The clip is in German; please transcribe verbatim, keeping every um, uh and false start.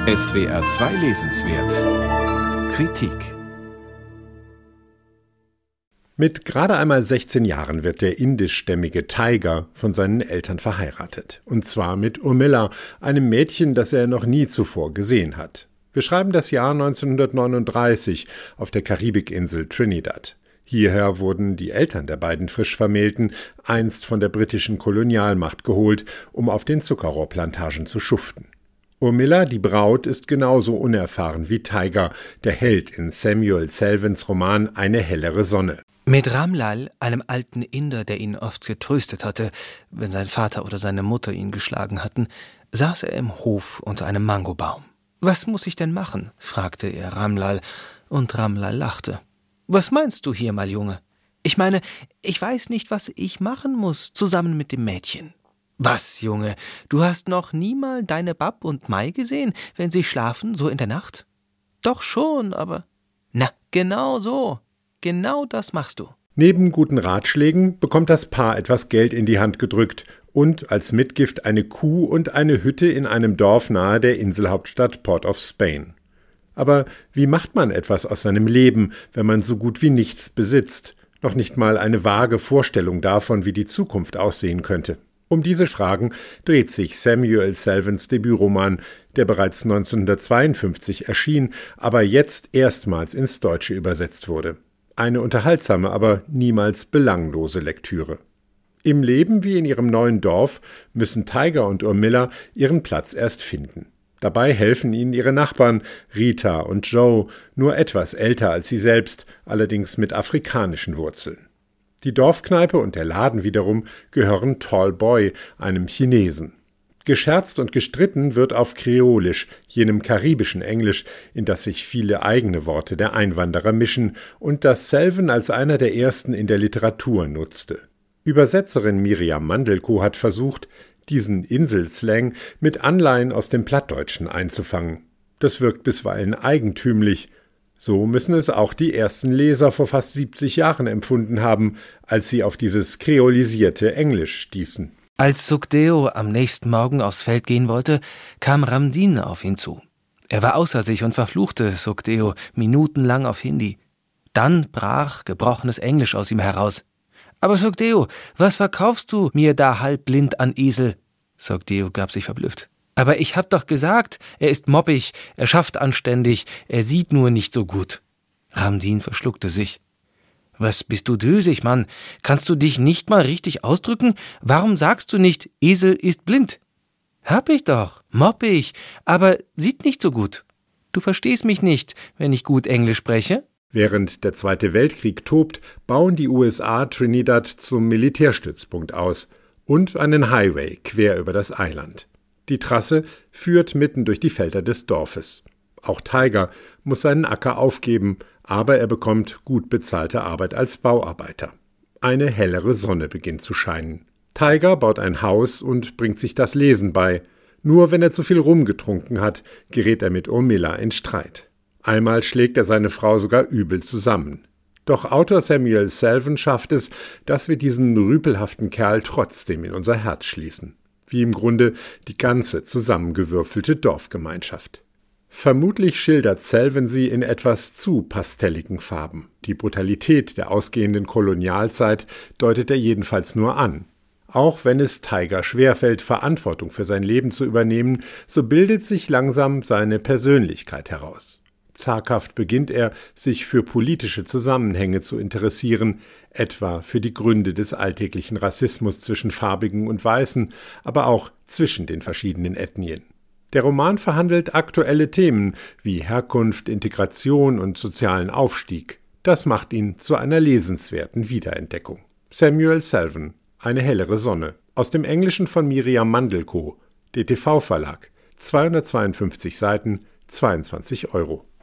S W R zwei Lesenswert Kritik. Mit gerade einmal sechzehn Jahren wird der indischstämmige Tiger von seinen Eltern verheiratet. Und zwar mit Urmilla, einem Mädchen, das er noch nie zuvor gesehen hat. Wir schreiben das Jahr neunzehnhundertneununddreißig auf der Karibikinsel Trinidad. Hierher wurden die Eltern der beiden Frischvermählten einst von der britischen Kolonialmacht geholt, um auf den Zuckerrohrplantagen zu schuften. Urmilla, die Braut, ist genauso unerfahren wie Tiger, der Held in Samuel Selvins Roman Eine hellere Sonne. Mit Ramlal, einem alten Inder, der ihn oft getröstet hatte, wenn sein Vater oder seine Mutter ihn geschlagen hatten, saß er im Hof unter einem Mangobaum. »Was muss ich denn machen?« fragte er Ramlal, und Ramlal lachte. »Was meinst du hier, mal Junge? Ich meine, ich weiß nicht, was ich machen muss, zusammen mit dem Mädchen.« »Was, Junge, du hast noch nie mal deine Bab und Mai gesehen, wenn sie schlafen, so in der Nacht?« »Doch schon, aber...« »Na, genau so. Genau das machst du.« Neben guten Ratschlägen bekommt das Paar etwas Geld in die Hand gedrückt und als Mitgift eine Kuh und eine Hütte in einem Dorf nahe der Inselhauptstadt Port of Spain. Aber wie macht man etwas aus seinem Leben, wenn man so gut wie nichts besitzt, noch nicht mal eine vage Vorstellung davon, wie die Zukunft aussehen könnte? Um diese Fragen dreht sich Samuel Selvins Debütroman, der bereits neunzehnhundertzweiundfünfzig erschien, aber jetzt erstmals ins Deutsche übersetzt wurde. Eine unterhaltsame, aber niemals belanglose Lektüre. Im Leben wie in ihrem neuen Dorf müssen Tiger und Urmilla ihren Platz erst finden. Dabei helfen ihnen ihre Nachbarn Rita und Joe, nur etwas älter als sie selbst, allerdings mit afrikanischen Wurzeln. Die Dorfkneipe und der Laden wiederum gehören Tall Boy, einem Chinesen. Gescherzt und gestritten wird auf Kreolisch, jenem karibischen Englisch, in das sich viele eigene Worte der Einwanderer mischen und das Selvin als einer der ersten in der Literatur nutzte. Übersetzerin Miriam Mandelkow hat versucht, diesen Inselslang mit Anleihen aus dem Plattdeutschen einzufangen. Das wirkt bisweilen eigentümlich. So müssen es auch die ersten Leser vor fast siebzig Jahren empfunden haben, als sie auf dieses kreolisierte Englisch stießen. Als Sukhdeo am nächsten Morgen aufs Feld gehen wollte, kam Ramdin auf ihn zu. Er war außer sich und verfluchte Sukhdeo minutenlang auf Hindi. Dann brach gebrochenes Englisch aus ihm heraus. »Aber Sukhdeo, was verkaufst du mir da halbblind an Esel?« Sukhdeo gab sich verblüfft. »Aber ich hab doch gesagt, er ist moppig, er schafft anständig, er sieht nur nicht so gut.« Ramdin verschluckte sich. »Was bist du dösig, Mann? Kannst du dich nicht mal richtig ausdrücken? Warum sagst du nicht, Esel ist blind?« »Hab ich doch, moppig, aber sieht nicht so gut. Du verstehst mich nicht, wenn ich gut Englisch spreche?« Während der Zweite Weltkrieg tobt, bauen die U S A Trinidad zum Militärstützpunkt aus und einen Highway quer über das Eiland. Die Trasse führt mitten durch die Felder des Dorfes. Auch Tiger muss seinen Acker aufgeben, aber er bekommt gut bezahlte Arbeit als Bauarbeiter. Eine hellere Sonne beginnt zu scheinen. Tiger baut ein Haus und bringt sich das Lesen bei. Nur wenn er zu viel Rum getrunken hat, gerät er mit Urmilla in Streit. Einmal schlägt er seine Frau sogar übel zusammen. Doch Autor Samuel Selvin schafft es, dass wir diesen rüpelhaften Kerl trotzdem in unser Herz schließen. Wie im Grunde die ganze zusammengewürfelte Dorfgemeinschaft. Vermutlich schildert Selvin sie in etwas zu pastelligen Farben. Die Brutalität der ausgehenden Kolonialzeit deutet er jedenfalls nur an. Auch wenn es Tiger schwerfällt, Verantwortung für sein Leben zu übernehmen, so bildet sich langsam seine Persönlichkeit heraus. Zaghaft beginnt er, sich für politische Zusammenhänge zu interessieren, etwa für die Gründe des alltäglichen Rassismus zwischen Farbigen und Weißen, aber auch zwischen den verschiedenen Ethnien. Der Roman verhandelt aktuelle Themen wie Herkunft, Integration und sozialen Aufstieg. Das macht ihn zu einer lesenswerten Wiederentdeckung. Samuel Selvin, Eine hellere Sonne, aus dem Englischen von Miriam Mandelkow, D T V Verlag, zweihundertzweiundfünfzig Seiten, zweiundzwanzig Euro.